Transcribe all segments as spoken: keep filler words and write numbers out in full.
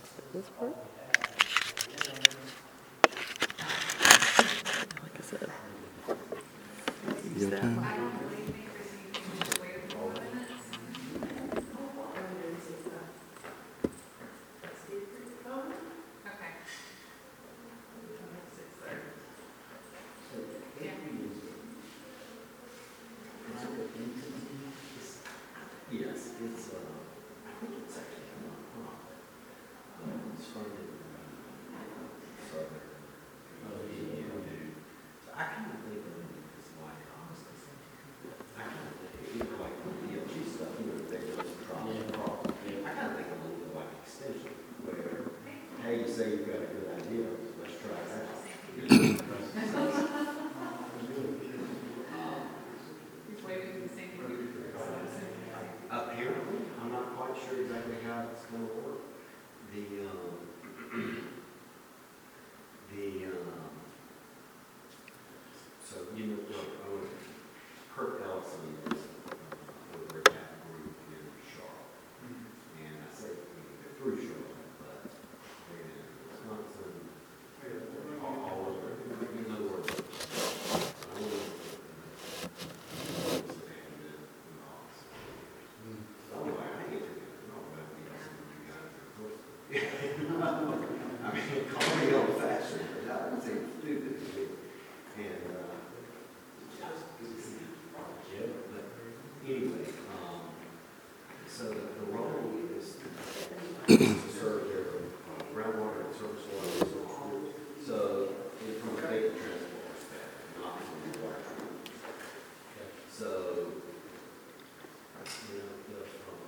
This part? Like I said, use Your that time. one. Yes, it's, uh, I think it's actually come up, huh? Um, it's funded, Southern. Oh, yeah. So I kind of think of it as like, honestly, I kind of think, you know, like the D L G stuff, you know, they just drop the call. I kind of think of it a little bit like extension, where, hey, you say you've got a good idea, let's try it out. Apparently, I'm not quite sure exactly how it's going to work. The, um, the, um, so, you know, uh, Kirk Ellison is uh, over at that group in Charlotte. And I say, they're through Charlotte, but they're in Wisconsin, all, all over, in other words, I don't know. Anyway, I think it's, no, but we also, you guys, of course. I mean, call me old fashioned, but I would say stupid. And, uh, yeah, but anyway, um, so the, the role is to serve their uh, groundwater and surface water resources. So, it- from a data transport perspective, not from the water treatment. So, you know, the, um,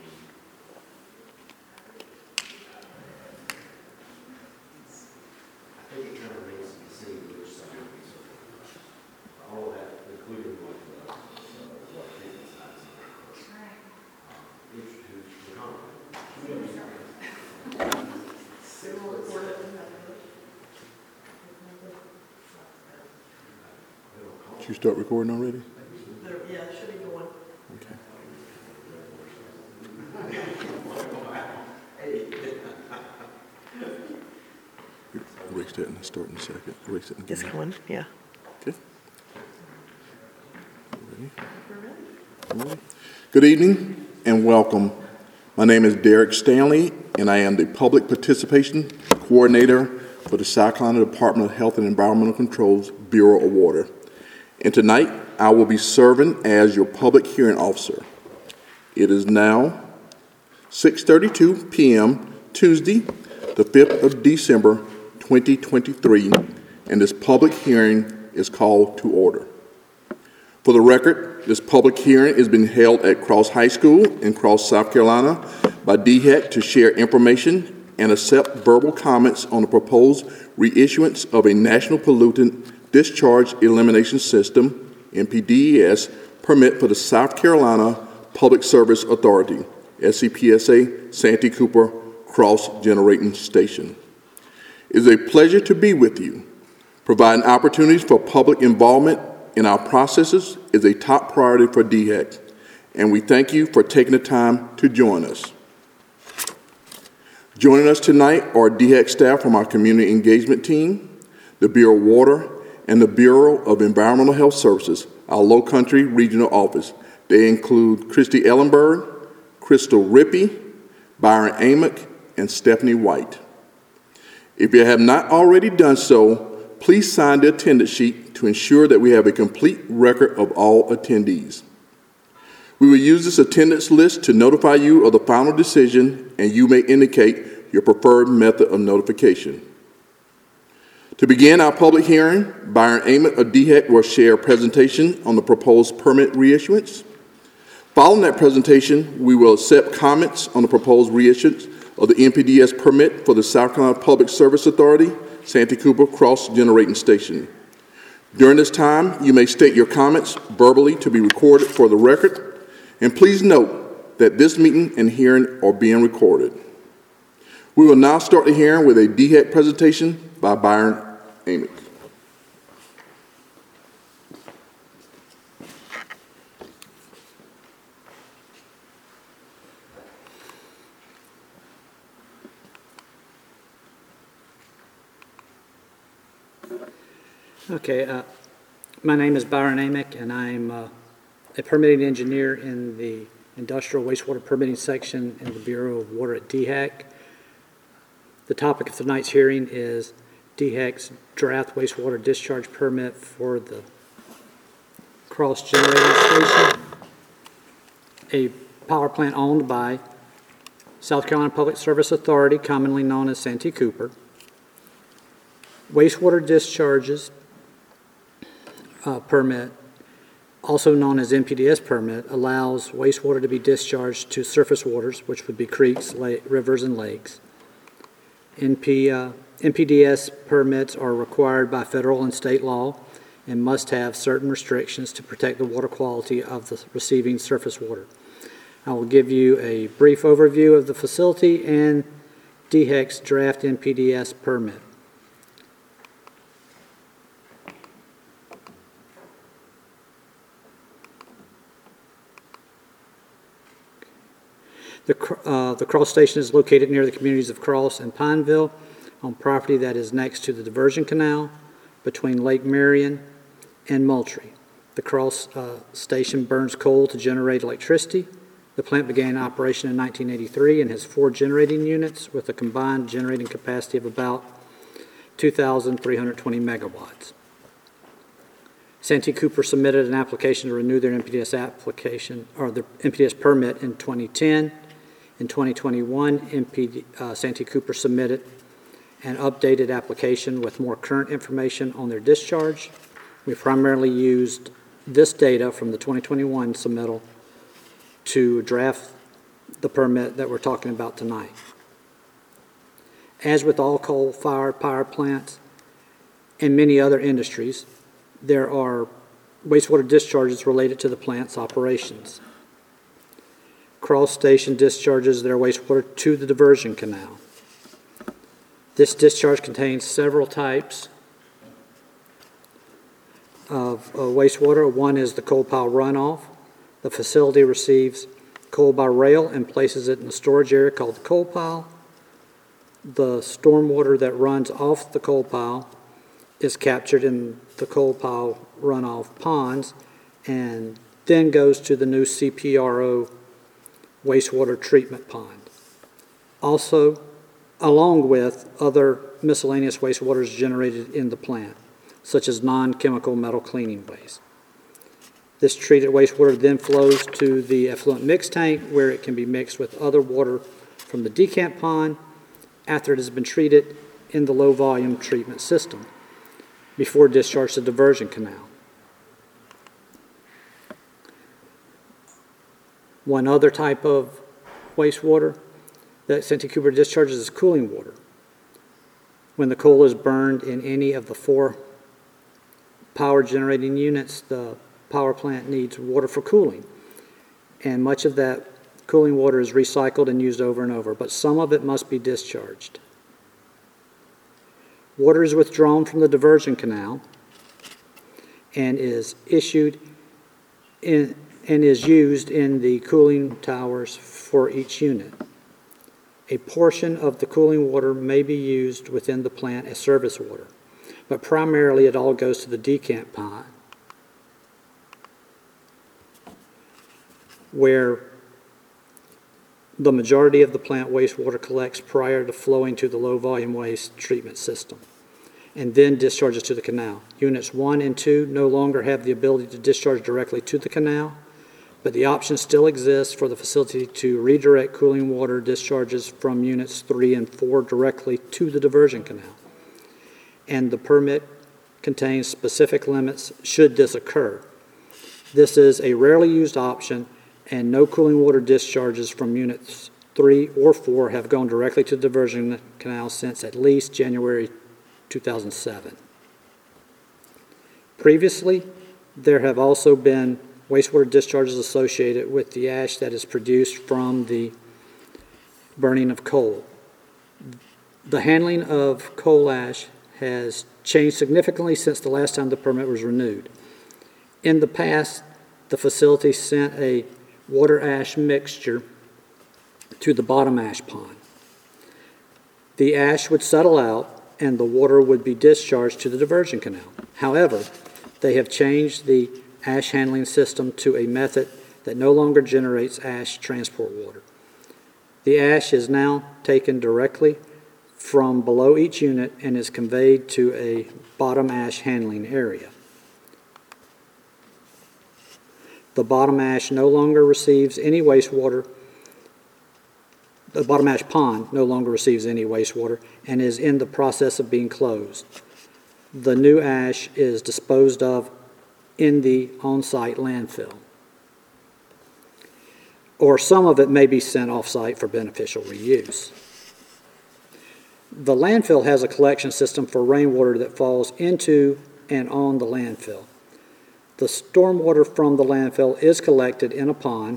I think it kind of makes you see which side of these are. All of that, including what the, uh, what treatment sites are. Um, Introduce the comment. Did you start recording already? Yeah, it should be going. Okay. Erase that and start in a second. Erase it and It's going, yeah. Okay. Ready? Good evening and welcome. My name is Derek Stanley, and I am the Public Participation Coordinator for the South Carolina Department of Health and Environmental Control's Bureau of Water. And tonight, I will be serving as your public hearing officer. It is now six thirty-two p m Tuesday, the fifth of December, twenty twenty-three, and this public hearing is called to order. For the record, this public hearing is being held at Cross High School in Cross, South Carolina by D H E C to share information and accept verbal comments on the proposed reissuance of a National Pollutant Discharge Elimination System, N P D E S, permit for the South Carolina Public Service Authority, S C P S A, Santee Cooper Cross Generating Station. It is a pleasure to be with you. Providing opportunities for public involvement in our processes is a top priority for D H E C, and we thank you for taking the time to join us. Joining us tonight are D H E C staff from our community engagement team, the Bureau of Water, and the Bureau of Environmental Health Services, our Low Country Regional Office. They include Christy Ellenberg, Crystal Rippey, Byron Amick, and Stephanie White. If you have not already done so, please sign the attendance sheet to ensure that we have a complete record of all attendees. We will use this attendance list to notify you of the final decision, and you may indicate your preferred method of notification. To begin our public hearing, Byron Amick of D H E C will share a presentation on the proposed permit reissuance. Following that presentation, we will accept comments on the proposed reissuance of the N P D E S permit for the South Carolina Public Service Authority, Santee Cooper Cross Generating Station. During this time, you may state your comments verbally to be recorded for the record, and please note that this meeting and hearing are being recorded. We will now start the hearing with a D H E C presentation by Byron Amick. Okay, uh, my name is Byron Amick, and I'm uh, a permitting engineer in the Industrial Wastewater Permitting Section in the Bureau of Water at D HEC. The topic of tonight's hearing is D HEC's draft wastewater discharge permit for the Cross Generating Station, a power plant owned by South Carolina Public Service Authority, commonly known as Santee Cooper. Wastewater discharges uh, permit, also known as M P D S permit, allows wastewater to be discharged to surface waters, which would be creeks, lake, rivers, and lakes. N P, uh, M P D S permits are required by federal and state law and must have certain restrictions to protect the water quality of the receiving surface water. I will give you a brief overview of the facility and D HEC's draft M P D S permit. The, uh, the Cross Station is located near the communities of Cross and Pineville on property that is next to the diversion canal between Lake Marion and Moultrie. The Cross uh, Station burns coal to generate electricity. The plant began operation in nineteen eighty-three and has four generating units with a combined generating capacity of about two thousand three hundred twenty megawatts. Santee Cooper submitted an application to renew their M P D S application, or the M P D S permit in twenty ten. In twenty twenty-one, M P D, uh, Santee Cooper submitted an updated application with more current information on their discharge. We primarily used this data from the twenty twenty-one submittal to draft the permit that we're talking about tonight. As with all coal-fired power plants and many other industries, there are wastewater discharges related to the plant's operations. Cross Station discharges their wastewater to the diversion canal. This discharge contains several types of uh, wastewater. One is the coal pile runoff. The facility receives coal by rail and places it in a storage area called the coal pile. The stormwater that runs off the coal pile is captured in the coal pile runoff ponds and then goes to the new C P R O wastewater treatment pond. Also, along with other miscellaneous wastewaters generated in the plant, such as non-chemical metal cleaning waste. This treated wastewater then flows to the effluent mix tank, where it can be mixed with other water from the decant pond after it has been treated in the low-volume treatment system before discharge to the diversion canal. One other type of wastewater that Santee Cooper discharges is cooling water. When the coal is burned in any of the four power generating units, the power plant needs water for cooling. And much of that cooling water is recycled and used over and over, but some of it must be discharged. Water is withdrawn from the diversion canal and is issued in and is used in the cooling towers for each unit. A portion of the cooling water may be used within the plant as service water, but primarily it all goes to the decant pond, where the majority of the plant wastewater collects prior to flowing to the low-volume waste treatment system, and then discharges to the canal. Units one and two no longer have the ability to discharge directly to the canal, but the option still exists for the facility to redirect cooling water discharges from units three and four directly to the diversion canal. And the permit contains specific limits should this occur. This is a rarely used option, and no cooling water discharges from units three or four have gone directly to the diversion canal since at least January two thousand seven. Previously, there have also been wastewater discharges associated with the ash that is produced from the burning of coal. The handling of coal ash has changed significantly since the last time the permit was renewed. In the past, the facility sent a water ash mixture to the bottom ash pond. The ash would settle out and the water would be discharged to the diversion canal. However, they have changed the ash handling system to a method that no longer generates ash transport water. The ash is now taken directly from below each unit and is conveyed to a bottom ash handling area. The bottom ash no longer receives any wastewater. The bottom ash pond no longer receives any wastewater and is in the process of being closed. The new ash is disposed of in the on-site landfill, or some of it may be sent off-site for beneficial reuse. The landfill has a collection system for rainwater that falls into and on the landfill. The stormwater from the landfill is collected in a pond.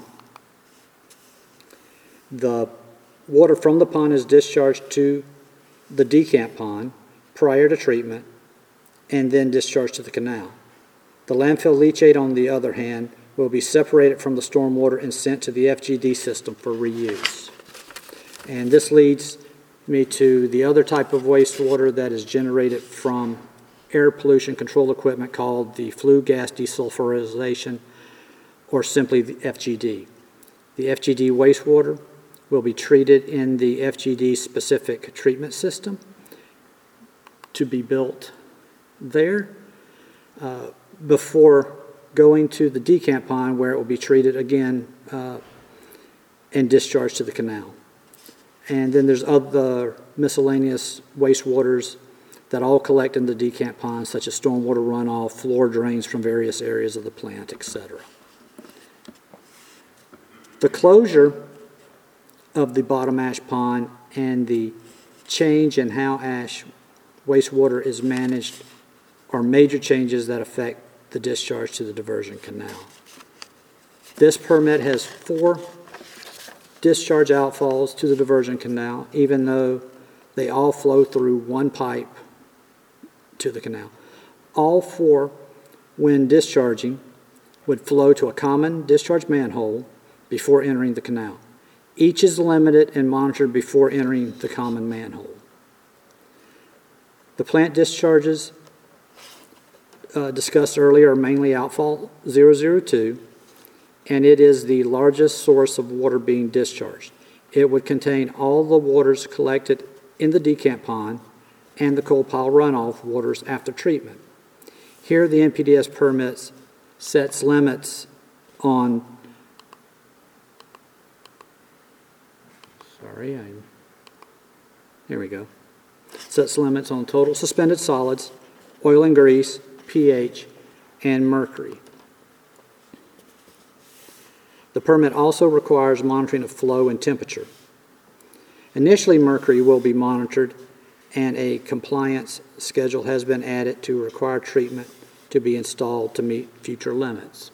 The water from the pond is discharged to the decant pond prior to treatment and then discharged to the canal. The landfill leachate, on the other hand, will be separated from the stormwater and sent to the F G D system for reuse. And this leads me to the other type of wastewater that is generated from air pollution control equipment called the flue gas desulfurization, or simply the F G D. The F G D wastewater will be treated in the F G D specific treatment system to be built there uh, before going to the decant pond, where it will be treated again uh, and discharged to the canal. And then there's other miscellaneous wastewaters that all collect in the decant pond, such as stormwater runoff, floor drains from various areas of the plant, et cetera. The closure of the bottom ash pond and the change in how ash wastewater is managed are major changes that affect the discharge to the diversion canal. This permit has four discharge outfalls to the diversion canal, even though they all flow through one pipe to the canal. All four, when discharging, would flow to a common discharge manhole before entering the canal. Each is limited and monitored before entering the common manhole. The plant discharges uh, discussed earlier are mainly outfall zero zero two, and it is the largest source of water being discharged. It would contain all the waters collected in the decant pond and the coal pile runoff waters after treatment. Here, the N P D E S permits sets limits on, sorry, I'm, here we go, sets limits on total suspended solids, oil and grease, pH, and mercury. The permit also requires monitoring of flow and temperature. Initially, mercury will be monitored, and a compliance schedule has been added to require treatment to be installed to meet future limits.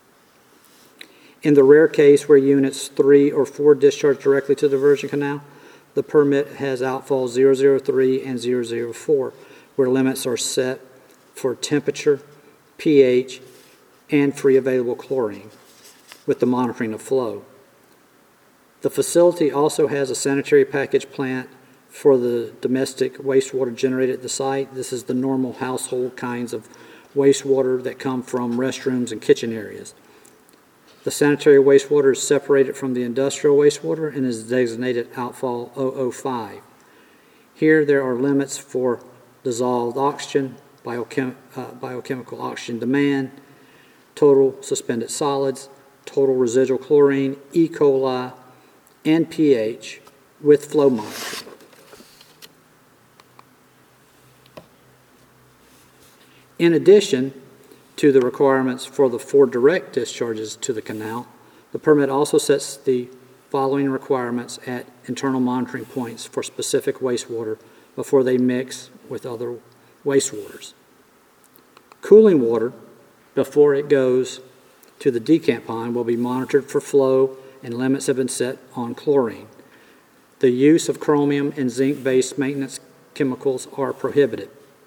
In the rare case where units three or four discharge directly to the diversion canal, the permit has outfall zero zero three and zero zero four, where limits are set for temperature, pH, and free available chlorine, with the monitoring of flow. The facility also has a sanitary package plant for the domestic wastewater generated at the site. This is the normal household kinds of wastewater that come from restrooms and kitchen areas. The sanitary wastewater is separated from the industrial wastewater and is designated outfall zero zero five. Here there are limits for dissolved oxygen, biochem uh, biochemical oxygen demand, total suspended solids, total residual chlorine, E. coli, and pH with flow monitoring. In addition to the requirements for the four direct discharges to the canal, the permit also sets the following requirements at internal monitoring points for specific wastewater before they mix with other wastewaters. Cooling water, before it goes to the decant pond, will be monitored for flow, and limits have been set on chlorine. The use of chromium and zinc-based maintenance chemicals are prohibited.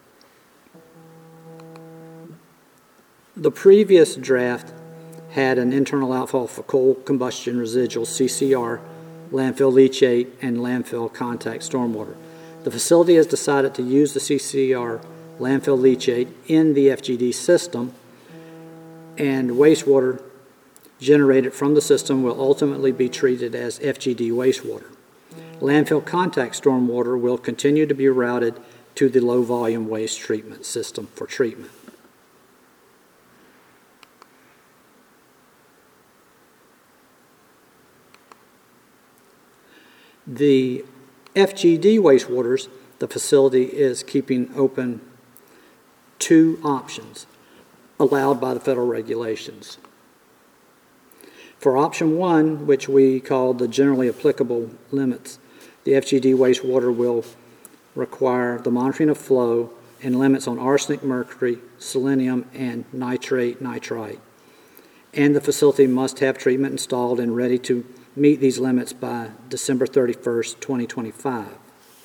The previous draft had an internal outfall for coal combustion residuals, C C R, landfill leachate, and landfill contact stormwater. the facility has decided to use the C C R landfill leachate in the F G D system, and wastewater generated from the system will ultimately be treated as F G D wastewater. Landfill contact stormwater will continue to be routed to the low-volume waste treatment system for treatment. The F G D wastewaters, the facility is keeping open two options allowed by the federal regulations. For option one, which we call the generally applicable limits, the F G D wastewater will require the monitoring of flow and limits on arsenic, mercury, selenium, and nitrate, nitrite. And the facility must have treatment installed and ready to meet these limits by December thirty-first, twenty twenty-five.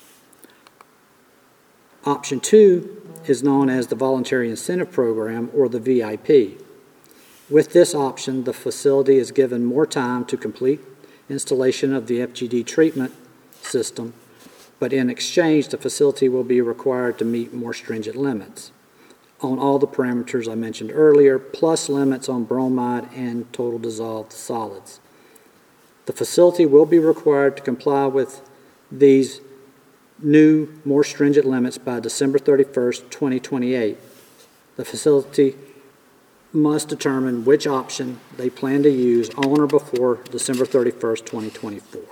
Option two is known as the Voluntary Incentive Program, or the V I P. With this option, the facility is given more time to complete installation of the F G D treatment system, but in exchange, the facility will be required to meet more stringent limits on all the parameters I mentioned earlier, plus limits on bromide and total dissolved solids. The facility will be required to comply with these new, more stringent limits by December thirty-first, twenty twenty-eight. The facility must determine which option they plan to use on or before December thirty-first, twenty twenty-four.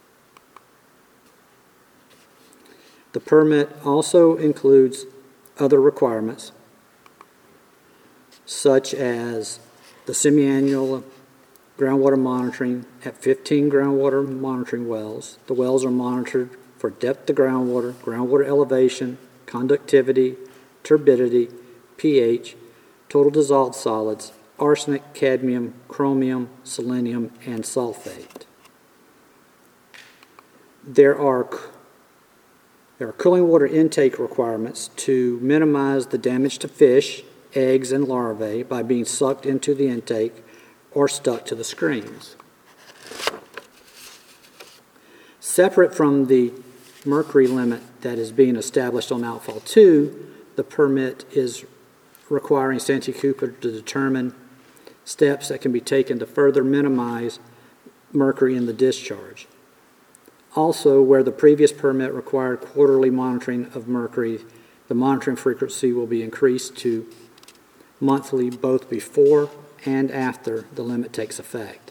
The permit also includes other requirements, such as the semi-annual groundwater monitoring at fifteen groundwater monitoring wells. The wells are monitored for depth of groundwater, groundwater elevation, conductivity, turbidity, pH, total dissolved solids, arsenic, cadmium, chromium, selenium, and sulfate. There are, there are cooling water intake requirements to minimize the damage to fish, eggs, and larvae by being sucked into the intake or stuck to the screens. Separate from the mercury limit that is being established on outfall two, the permit is requiring Santee Cooper to determine steps that can be taken to further minimize mercury in the discharge. Also, where the previous permit required quarterly monitoring of mercury, the monitoring frequency will be increased to monthly both before and after the limit takes effect.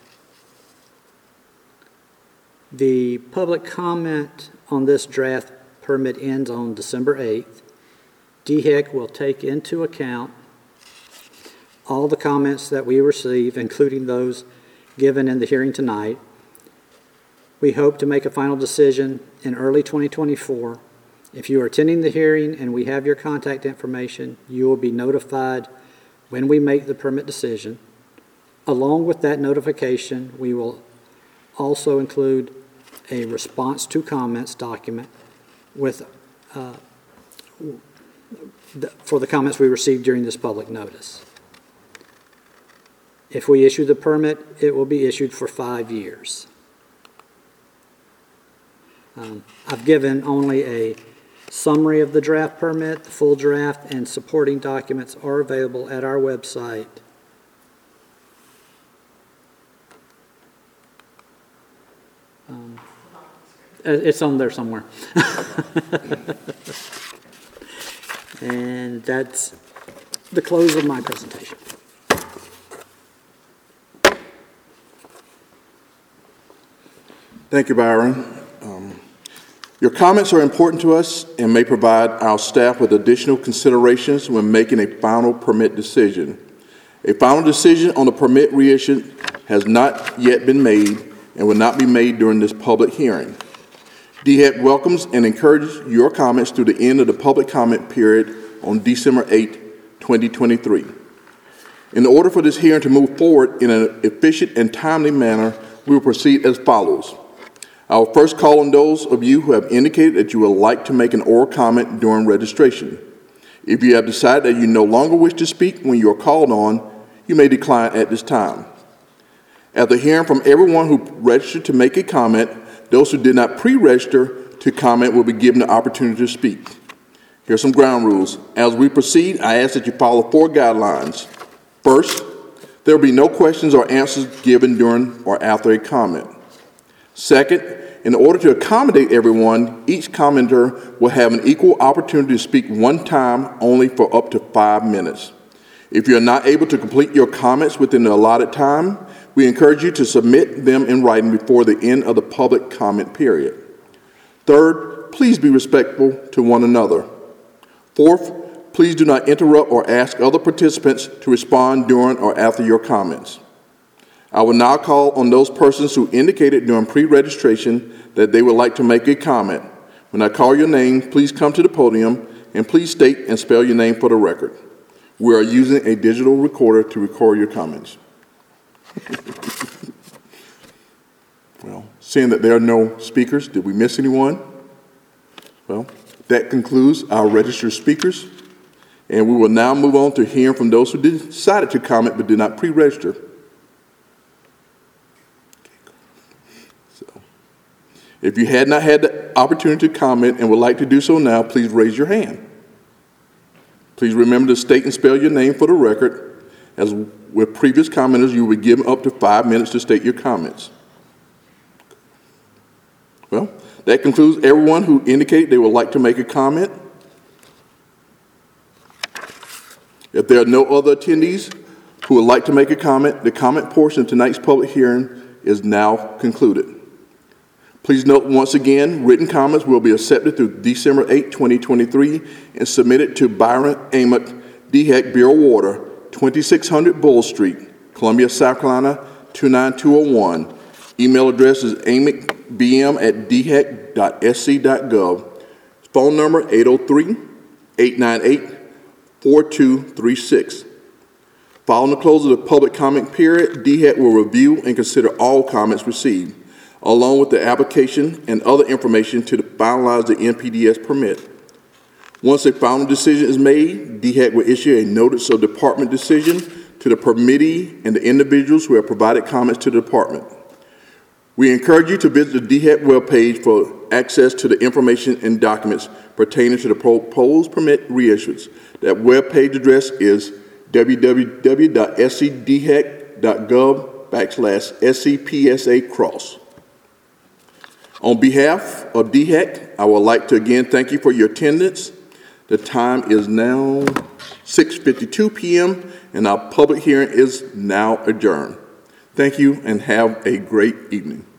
The public comment on this draft permit ends on December eighth. D H E C will take into account all the comments that we receive, including those given in the hearing tonight. We hope to make a final decision in early twenty twenty-four. If you are attending the hearing and we have your contact information, you will be notified when we make the permit decision. Along with that notification, we will also include a response to comments document with uh, the, for the comments we received during this public notice. If we issue the permit, it will be issued for five years. Um, I've given only a summary of the draft permit. The full draft and supporting documents are available at our website. Um, it's on there somewhere. And that's the close of my presentation. Thank you, Byron. Um, your comments are important to us and may provide our staff with additional considerations when making a final permit decision. A final decision on the permit reissue has not yet been made and will not be made during this public hearing. D H E C welcomes and encourages your comments through the end of the public comment period on December eighth, twenty twenty-three. In order for this hearing to move forward in an efficient and timely manner, we will proceed as follows. I will first call on those of you who have indicated that you would like to make an oral comment during registration. If you have decided that you no longer wish to speak when you are called on, you may decline at this time. After hearing from everyone who registered to make a comment, those who did not pre-register to comment will be given the opportunity to speak. Here are some ground rules. As we proceed, I ask that you follow four guidelines. First, there will be no questions or answers given during or after a comment. Second, in order to accommodate everyone, each commenter will have an equal opportunity to speak one time only for up to five minutes. If you're not able to complete your comments within the allotted time, we encourage you to submit them in writing before the end of the public comment period. Third, please be respectful to one another. Fourth, please do not interrupt or ask other participants to respond during or after your comments. I will now call on those persons who indicated during pre-registration that they would like to make a comment. When I call your name, please come to the podium and please state and spell your name for the record. We are using a digital recorder to record your comments. Well, seeing that there are no speakers, did we miss anyone? Well, that concludes our registered speakers, and we will now move on to hearing from those who decided to comment but did not pre-register. So, if you had not had the opportunity to comment and would like to do so now, please raise your hand. Please remember to state and spell your name for the record. As with previous commenters, you will be given up to five minutes to state your comments. Well, that concludes everyone who indicated they would like to make a comment. If there are no other attendees who would like to make a comment, the comment portion of tonight's public hearing is now concluded. Please note once again, written comments will be accepted through December eighth, twenty twenty-three and submitted to Byron Ament, D H E C Bureau Water, twenty-six hundred Bull Street, Columbia, South Carolina, two nine two oh one. Email address is amicbm at d h e c dot s c dot gov. Phone number eight oh three, eight nine eight, four two three six. Following the close of the public comment period, D H E C will review and consider all comments received, along with the application and other information to finalize the N P D S permit. Once a final decision is made, D H E C will issue a notice of department decision to the permittee and the individuals who have provided comments to the department. We encourage you to visit the D H E C webpage for access to the information and documents pertaining to the proposed permit reissuance. That webpage address is w w w dot s c d h e c dot gov backslash S C P S A cross. On behalf of D H E C, I would like to again thank you for your attendance. The time is now six fifty-two p m and our public hearing is now adjourned. Thank you and have a great evening.